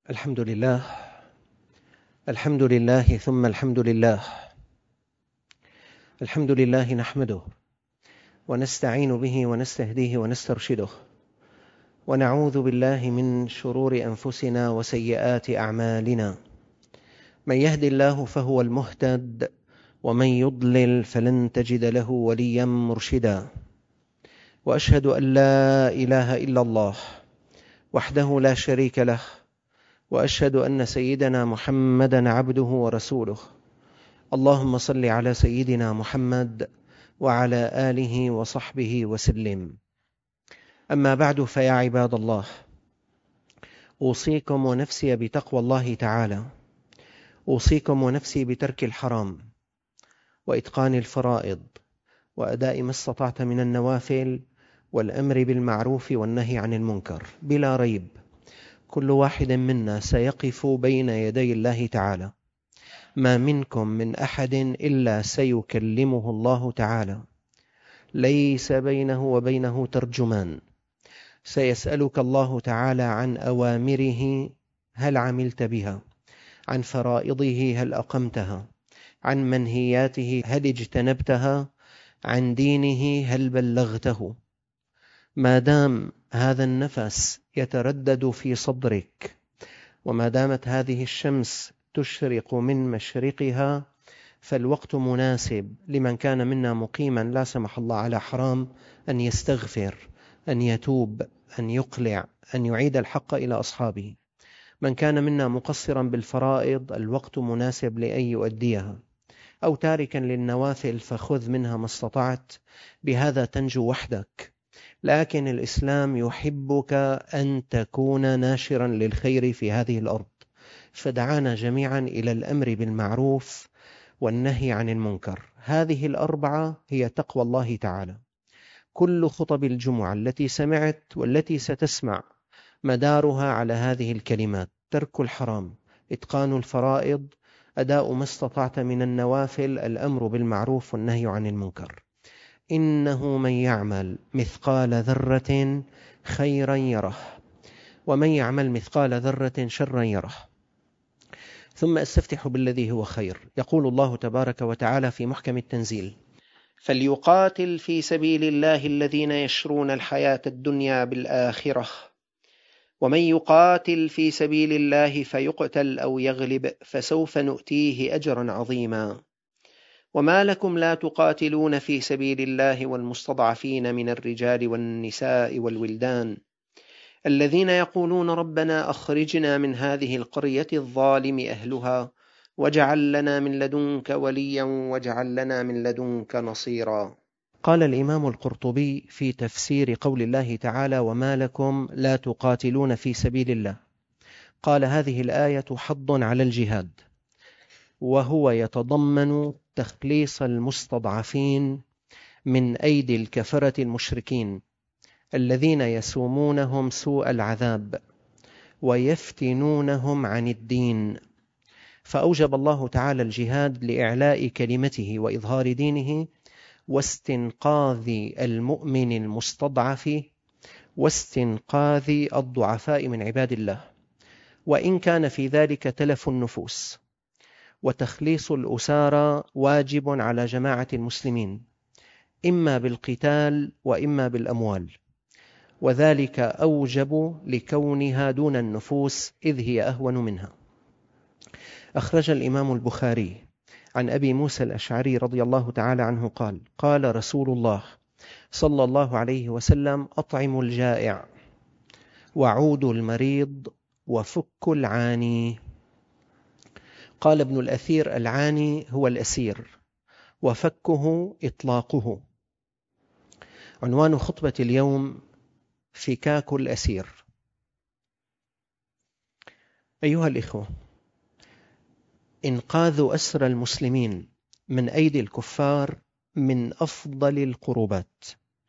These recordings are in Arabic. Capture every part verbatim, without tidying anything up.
الحمد لله الحمد لله ثم الحمد لله الحمد لله نحمده ونستعين به ونستهديه ونسترشده ونعوذ بالله من شرور أنفسنا وسيئات أعمالنا. من يهد الله فهو المهتد ومن يضلل فلن تجد له وليا مرشدا. وأشهد أن لا إله إلا الله وحده لا شريك له، وأشهد أن سيدنا محمدًا عبده ورسوله. اللهم صل على سيدنا محمد وعلى آله وصحبه وسلم. أما بعد، فيا عباد الله، أوصيكم ونفسي بتقوى الله تعالى. أوصيكم ونفسي بترك الحرام وإتقان الفرائض وأداء ما استطعت من النوافل والأمر بالمعروف والنهي عن المنكر. بلا ريب كل واحد منا سيقف بين يدي الله تعالى، ما منكم من أحد إلا سيكلمه الله تعالى، ليس بينه وبينه ترجمان. سيسألك الله تعالى عن أوامره هل عملت بها، عن فرائضه هل أقمتها، عن منهياته هل اجتنبتها، عن دينه هل بلغته. ما دام هذا النفس يتردد في صدرك، وما دامت هذه الشمس تشرق من مشرقها، فالوقت مناسب لمن كان منا مقيما لا سمح الله على حرام أن يستغفر، أن يتوب، أن يقلع، أن يعيد الحق إلى أصحابه. من كان منا مقصرا بالفرائض الوقت مناسب لأن يؤديها، أو تاركا للنوافل فخذ منها ما استطعت، بهذا تنجو وحدك. لكن الإسلام يحبك أن تكون ناشرا للخير في هذه الأرض، فدعانا جميعا إلى الأمر بالمعروف والنهي عن المنكر. هذه الأربعة هي تقوى الله تعالى. كل خطب الجمعة التي سمعت والتي ستسمع مدارها على هذه الكلمات: ترك الحرام، إتقان الفرائض، أداء ما استطعت من النوافل، الأمر بالمعروف والنهي عن المنكر. إنه من يعمل مثقال ذرة خيرا يره، ومن يعمل مثقال ذرة شرا يره. ثم أستفتح بالذي هو خير. يقول الله تبارك وتعالى في محكم التنزيل: فليقاتل في سبيل الله الذين يشرون الحياة الدنيا بالآخرة، ومن يقاتل في سبيل الله فيقتل أو يغلب فسوف نؤتيه أجرا عظيما. وما لكم لا تقاتلون في سبيل الله والمستضعفين من الرجال والنساء والولدان الذين يقولون ربنا أخرجنا من هذه القرية الظالم أهلها واجعل لنا من لدنك وليا واجعل لنا من لدنك نصيرا. قال الإمام القرطبي في تفسير قول الله تعالى: وما لكم لا تقاتلون في سبيل الله، قال: هذه الآية حض على الجهاد، وهو يتضمن تخليص المستضعفين من أيدي الكفرة المشركين الذين يسومونهم سوء العذاب ويفتنونهم عن الدين. فأوجب الله تعالى الجهاد لإعلاء كلمته وإظهار دينه واستنقاذ المؤمن المستضعف واستنقاذ الضعفاء من عباد الله، وإن كان في ذلك تلف النفوس. وتخليص الأسارى واجب على جماعة المسلمين، إما بالقتال وإما بالأموال، وذلك أوجب لكونها دون النفوس إذ هي أهون منها. أخرج الإمام البخاري عن أبي موسى الأشعري رضي الله تعالى عنه قال: قال رسول الله صلى الله عليه وسلم: أطعموا الجائع وعودوا المريض وفكوا العاني. قال ابن الأثير: العاني هو الأسير، وفكه إطلاقه. عنوان خطبة اليوم: فكاك الأسير. أيها الإخوة، إنقاذ أسرى المسلمين من أيدي الكفار من أفضل القربات،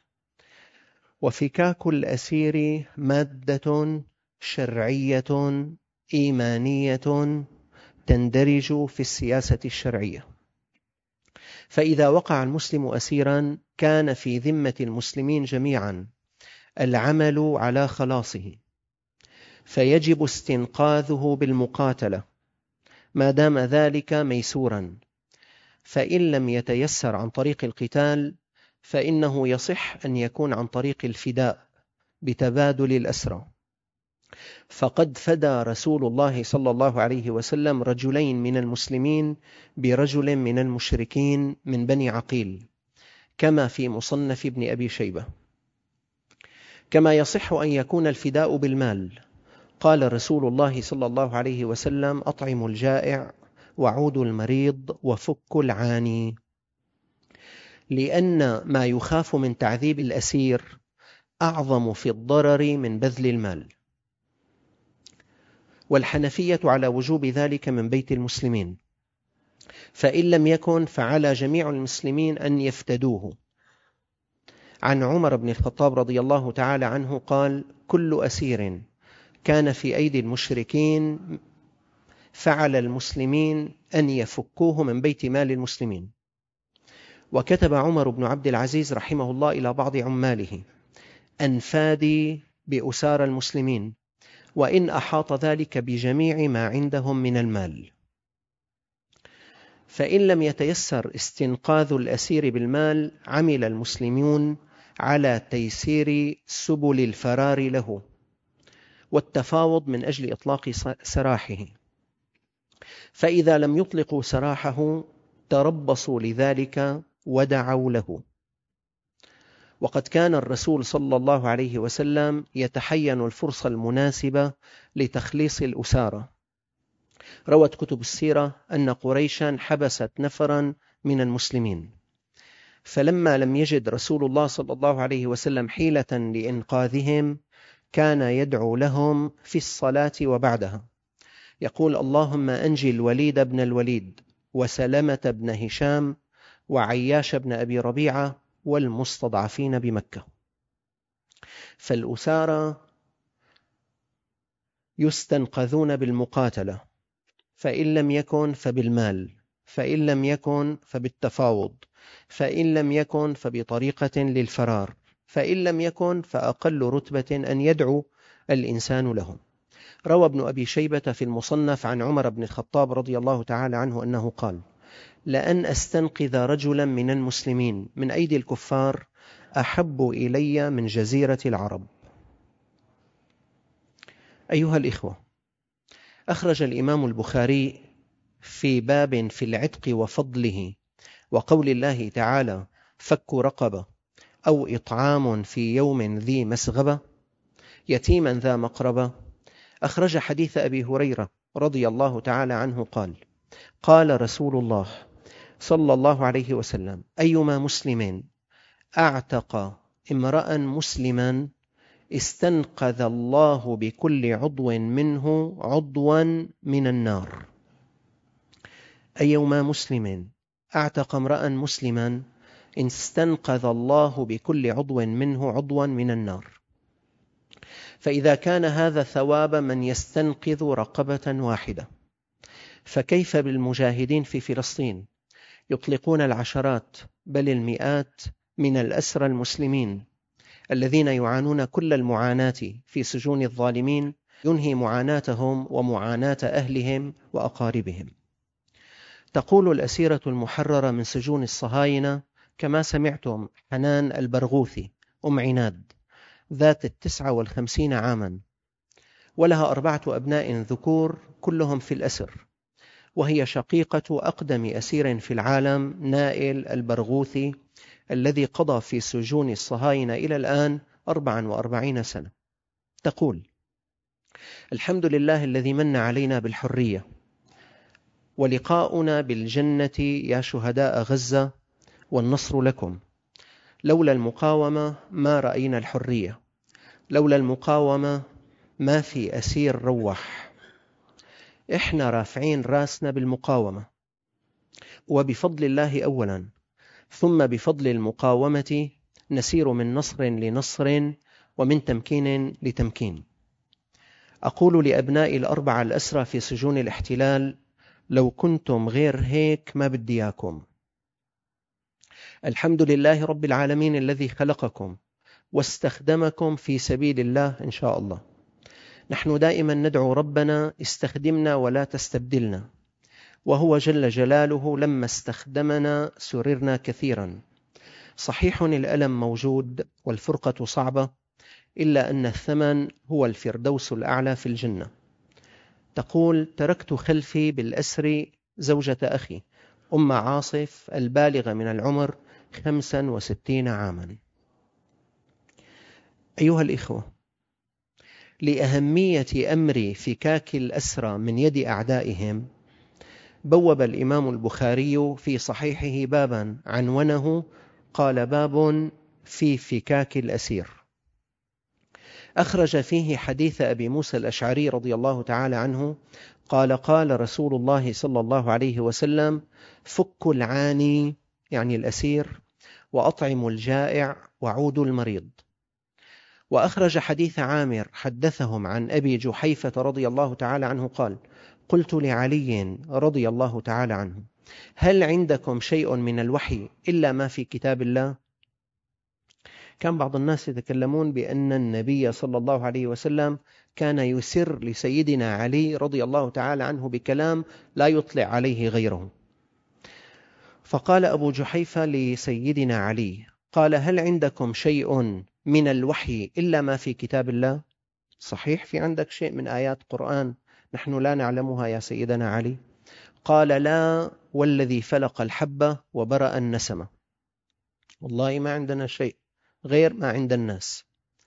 وفكاك الأسير مادة شرعية إيمانية تندرج في السياسة الشرعية. فإذا وقع المسلم أسيرا كان في ذمة المسلمين جميعا العمل على خلاصه، فيجب استنقاذه بالمقاتلة ما دام ذلك ميسورا، فإن لم يتيسر عن طريق القتال فإنه يصح أن يكون عن طريق الفداء بتبادل الأسرى. فقد فدى رسول الله صلى الله عليه وسلم رجلين من المسلمين برجل من المشركين من بني عقيل، كما في مصنف ابن أبي شيبة. كما يصح أن يكون الفداء بالمال. قال رسول الله صلى الله عليه وسلم: أطعموا الجائع وعودوا المريض وفكوا العاني، لأن ما يخاف من تعذيب الأسير أعظم في الضرر من بذل المال. والحنفية على وجوب ذلك من بيت المسلمين، فإن لم يكن فعلى جميع المسلمين أن يفتدوه. عن عمر بن الخطاب رضي الله تعالى عنه قال: كل أسير كان في أيدي المشركين فعل المسلمين أن يفكوه من بيت مال المسلمين. وكتب عمر بن عبد العزيز رحمه الله إلى بعض عماله: أنفادي بأسار المسلمين، وإن أحاط ذلك بجميع ما عندهم من المال. فإن لم يتيسر استنقاذ الأسير بالمال عمل المسلمون على تيسير سبل الفرار له والتفاوض من أجل إطلاق سراحه، فإذا لم يطلقوا سراحه تربصوا لذلك ودعوا له. وقد كان الرسول صلى الله عليه وسلم يتحين الفرصة المناسبة لتخليص الأسارة. روت كتب السيرة أن قريشا حبست نفرا من المسلمين، فلما لم يجد رسول الله صلى الله عليه وسلم حيلة لإنقاذهم كان يدعو لهم في الصلاة وبعدها، يقول: اللهم أنجي الوليد بن الوليد وسلمة بن هشام وعياش بن أبي ربيعة والمستضعفين بمكة. فالأسارى يستنقذون بالمقاتلة، فإن لم يكن فبالمال، فإن لم يكن فبالتفاوض، فإن لم يكن فبطريقة للفرار، فإن لم يكن فأقل رتبة أن يدعو الإنسان لهم. روى ابن أبي شيبة في المصنف عن عمر بن الخطاب رضي الله تعالى عنه أنه قال: لأن أستنقذ رجلا من المسلمين من أيدي الكفار أحب إلي من جزيرة العرب. أيها الإخوة، أخرج الإمام البخاري في باب في العتق وفضله وقول الله تعالى: فك رقبة أو إطعام في يوم ذي مسغبة يتيما ذا مقربة، أخرج حديث أبي هريرة رضي الله تعالى عنه قال: قال رسول الله صلى الله عليه وسلم: أيما مسلم أعتق امرأ مسلما استنقذ الله بكل عضو منه عضوا من النار. أيما مسلم أعتق امرأ مسلما استنقذ الله بكل عضو منه عضوا من النار. فإذا كان هذا ثواب من يستنقذ رقبة واحدة، فكيف بالمجاهدين في فلسطين يطلقون العشرات بل المئات من الأسرى المسلمين الذين يعانون كل المعاناة في سجون الظالمين، ينهي معاناتهم ومعاناة أهلهم وأقاربهم. تقول الأسيرة المحررة من سجون الصهاينة كما سمعتم حنان البرغوثي أم عناد ذات التسعة والخمسين عاما، ولها أربعة أبناء ذكور كلهم في الأسر، وهي شقيقة أقدم أسير في العالم نائل البرغوثي الذي قضى في سجون الصهاينة إلى الآن أربعا وأربعين سنة. تقول: الحمد لله الذي من علينا بالحرية، ولقاؤنا بالجنة يا شهداء غزة، والنصر لكم. لولا المقاومة ما رأينا الحرية، لولا المقاومة ما في أسير روح. إحنا رافعين راسنا بالمقاومة، وبفضل الله أولا، ثم بفضل المقاومة نسير من نصر لنصر ومن تمكين لتمكين. أقول لأبناء الأربعة الأسرى في سجون الاحتلال: لو كنتم غير هيك ما بدياكم. الحمد لله رب العالمين الذي خلقكم واستخدمكم في سبيل الله إن شاء الله. نحن دائما ندعو ربنا استخدمنا ولا تستبدلنا، وهو جل جلاله لما استخدمنا سررنا كثيرا. صحيح الألم موجود والفرقة صعبة، إلا أن الثمن هو الفردوس الأعلى في الجنة. تقول: تركت خلفي بالأسر زوجة أخي أم عاصف البالغة من العمر خمسا وستين عاما. أيها الإخوة، لأهمية أمر فكاك الأسرى من يد أعدائهم، بوب الإمام البخاري في صحيحه بابا عنونه قال: باب في فكاك الأسير. أخرج فيه حديث أبي موسى الأشعري رضي الله تعالى عنه قال: قال رسول الله صلى الله عليه وسلم: فك العاني يعني الأسير، وأطعم الجائع، وعود المريض. وأخرج حديث عامر حدثهم عن أبي جحيفة رضي الله تعالى عنه قال: قلت لعلي رضي الله تعالى عنه: هل عندكم شيء من الوحي إلا ما في كتاب الله؟ كان بعض الناس يتكلمون بأن النبي صلى الله عليه وسلم كان يسر لسيدنا علي رضي الله تعالى عنه بكلام لا يطلع عليه غيره. فقال أبو جحيفة لسيدنا علي، قال: هل عندكم شيء من الوحي إلا ما في كتاب الله؟ صحيح في عندك شيء من آيات قرآن نحن لا نعلمها يا سيدنا علي؟ قال: لا والذي فلق الحبة وبرأ النسمة، والله ما عندنا شيء غير ما عند الناس،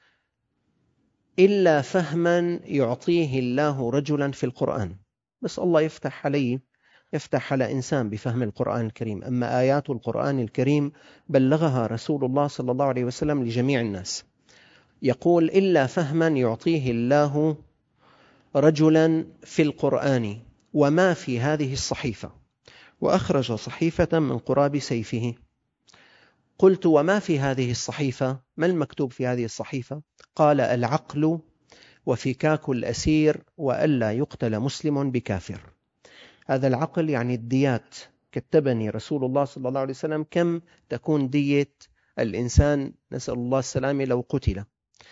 إلا فهما يعطيه الله رجلا في القرآن. بس الله يفتح علي، يفتح على إنسان بفهم القرآن الكريم. أما آيات القرآن الكريم بلغها رسول الله صلى الله عليه وسلم لجميع الناس. يقول: إلا فهما يعطيه الله رجلا في القرآن وما في هذه الصحيفة. وأخرج صحيفة من قراب سيفه. قلت: وما في هذه الصحيفة؟ ما المكتوب في هذه الصحيفة؟ قال: العقل وفكاك الأسير وألا يقتل مسلم بكافر. هذا العقل يعني الديات. كتبني رسول الله صلى الله عليه وسلم كم تكون دية الإنسان، نسأل الله السلامة، لو قتل.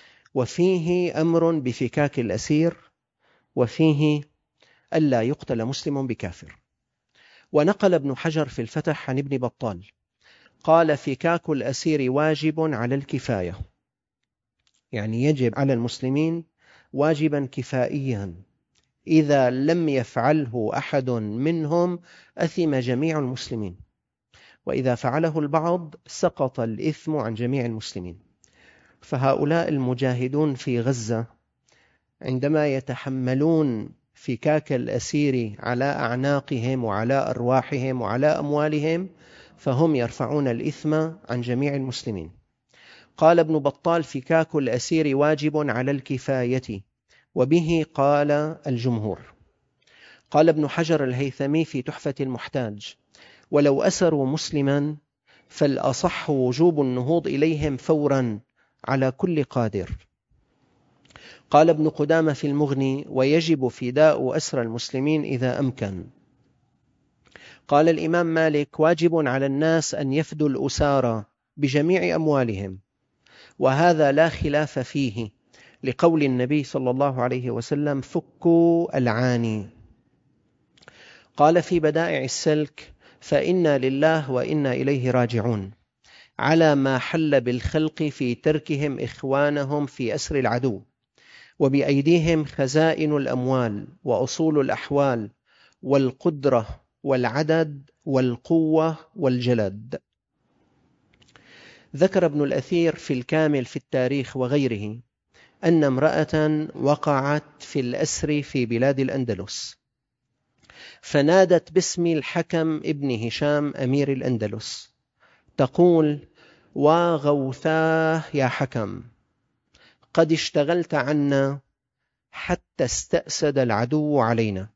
وفيه أمر بفكاك الأسير، وفيه ألا يقتل مسلم بكافر. ونقل ابن حجر في الفتح عن ابن بطال قال: فكاك الأسير واجب على الكفاية، يعني يجب على المسلمين واجبا كفائيا، إذا لم يفعله أحد منهم أثم جميع المسلمين، وإذا فعله البعض سقط الإثم عن جميع المسلمين. فهؤلاء المجاهدون في غزة عندما يتحملون فكاك الأسير على أعناقهم وعلى أرواحهم وعلى أموالهم، فهم يرفعون الإثم عن جميع المسلمين. قال ابن بطال: فكاك الأسير واجب على الكفاية، وبه قال الجمهور. قال ابن حجر الهيثمي في تحفة المحتاج: ولو أسروا مسلما فالأصح وجوب النهوض إليهم فورا على كل قادر. قال ابن قدامة في المغني: ويجب فداء أسرى المسلمين إذا أمكن. قال الإمام مالك: واجب على الناس أن يفدوا الأسارى بجميع أموالهم، وهذا لا خلاف فيه، لقول النبي صلى الله عليه وسلم: فكوا العاني. قال في بدائع السلك: فإنا لله وإنا إليه راجعون، على ما حل بالخلق في تركهم إخوانهم في أسر العدو، وبأيديهم خزائن الأموال وأصول الأحوال والقدرة والعدد والقوة والجلد. ذكر ابن الأثير في الكامل في التاريخ وغيره أن امرأة وقعت في الأسر في بلاد الأندلس، فنادت باسم الحكم ابن هشام أمير الأندلس تقول: وغوثاه يا حكم، قد اشتغلت عنا حتى استأسد العدو علينا.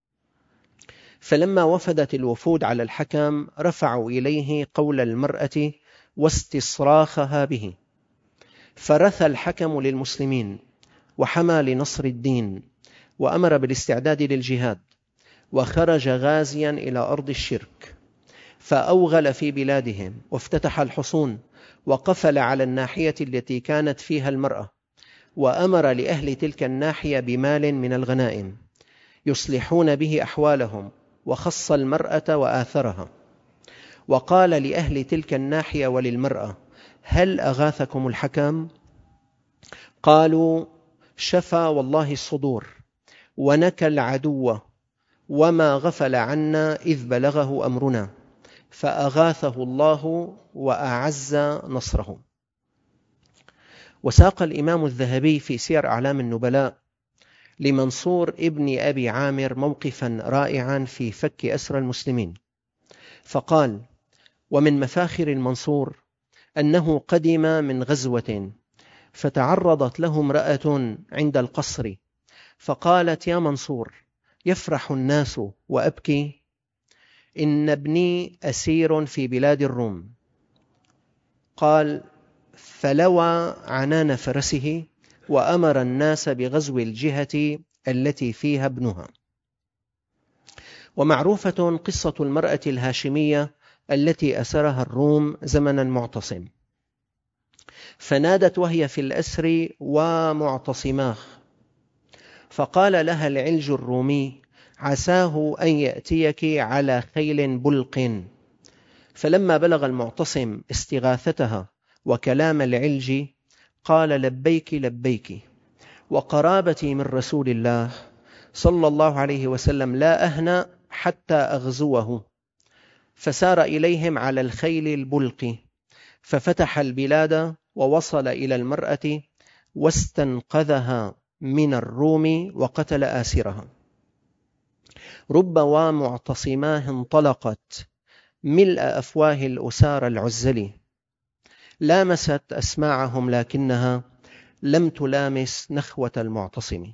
فلما وفدت الوفود على الحكم رفعوا إليه قول المرأة واستصراخها به، فرثى الحكم للمسلمين وحمى لنصر الدين، وأمر بالاستعداد للجهاد، وخرج غازيا إلى أرض الشرك، فأوغل في بلادهم وافتتح الحصون، وقفل على الناحية التي كانت فيها المرأة، وأمر لأهل تلك الناحية بمال من الغنائم يصلحون به أحوالهم، وخص المرأة وآثرها، وقال لأهل تلك الناحية وللمرأة: هل أغاثكم الحكم؟ قالوا: شفى والله الصدور ونكى العدو، وما غفل عنا إذ بلغه أمرنا، فأغاثه الله وأعز نصره. وساق الإمام الذهبي في سير أعلام النبلاء لمنصور ابن أبي عامر موقفا رائعا في فك أسر المسلمين، فقال: ومن مفاخر المنصور أنه قدم من غزوة، فتعرضت له امرأة عند القصر، فقالت: يا منصور، يفرح الناس وأبكي، إن ابني أسير في بلاد الروم. قال: فلوى عنان فرسه وأمر الناس بغزو الجهة التي فيها ابنها. ومعروفة قصة المرأة الهاشمية التي أسرها الروم زمن المعتصم، فنادت وهي في الأسر ومعتصماه، فقال لها العلج الرومي: عساه أن يأتيك على خيل بلق. فلما بلغ المعتصم استغاثتها وكلام العلج قال: لبيك لبيك، وقرابتي من رسول الله صلى الله عليه وسلم لا أهنأ حتى أغزوه. فسار إليهم على الخيل البلق، ففتح البلاد ووصل إلى المرأة واستنقذها من الروم وقتل آسرها. رب ومعتصماه انطلقت ملء أفواه الأسار العزل، لامست أسماعهم لكنها لم تلامس نخوة المعتصم.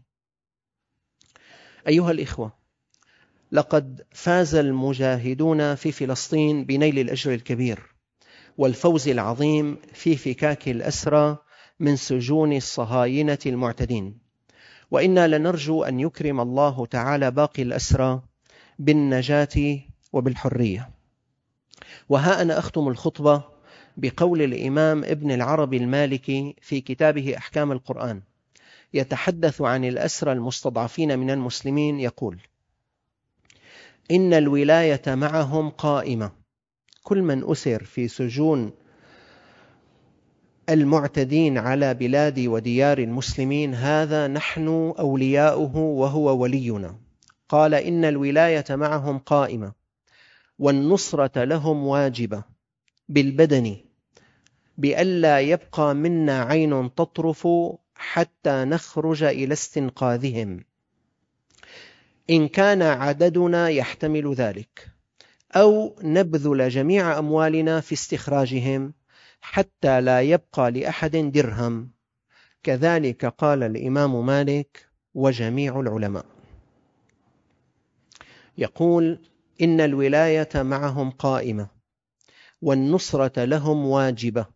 أيها الإخوة، لقد فاز المجاهدون في فلسطين بنيل الأجر الكبير والفوز العظيم في فكاك الأسرى من سجون الصهاينة المعتدين، وإنا لنرجو أن يكرم الله تعالى باقي الأسرى بالنجاة وبالحرية. وها أنا أختم الخطبة بقول الإمام ابن العربي المالكي في كتابه أحكام القرآن، يتحدث عن الأسرى المستضعفين من المسلمين، يقول: إن الولاية معهم قائمة. كل من أسر في سجون المعتدين على بلاد وديار المسلمين هذا نحن أولياؤه وهو ولينا. قال: إن الولاية معهم قائمة، والنصرة لهم واجبة بالبدن، بألا يبقى منا عين تطرف حتى نخرج إلى استنقاذهم، إن كان عددنا يحتمل ذلك، أو نبذل جميع أموالنا في استخراجهم حتى لا يبقى لأحد درهم. كذلك قال الإمام مالك وجميع العلماء. يقول: إن الولاية معهم قائمة، والنصرة لهم واجبة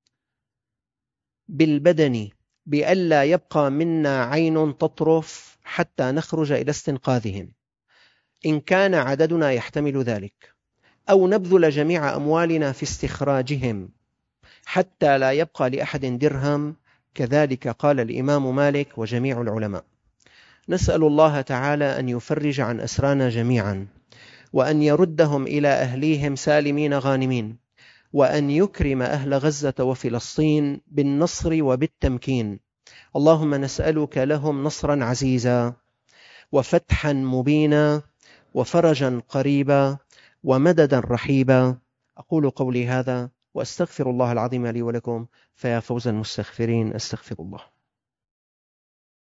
بالبدن، بألا يبقى منا عين تطرف حتى نخرج إلى استنقاذهم، إن كان عددنا يحتمل ذلك، أو نبذل جميع أموالنا في استخراجهم حتى لا يبقى لأحد درهم. كذلك قال الإمام مالك وجميع العلماء. نسأل الله تعالى أن يفرج عن أسرانا جميعا، وأن يردهم إلى أهليهم سالمين غانمين، وأن يكرم أهل غزة وفلسطين بالنصر وبالتمكين. اللهم نسألك لهم نصرا عزيزا، وفتحا مبينا، وفرجا قريبا، ومددا رحيبا. أقول قولي هذا وأستغفر الله العظيم لي ولكم، فيا فوز المستغفرين. أستغفر الله.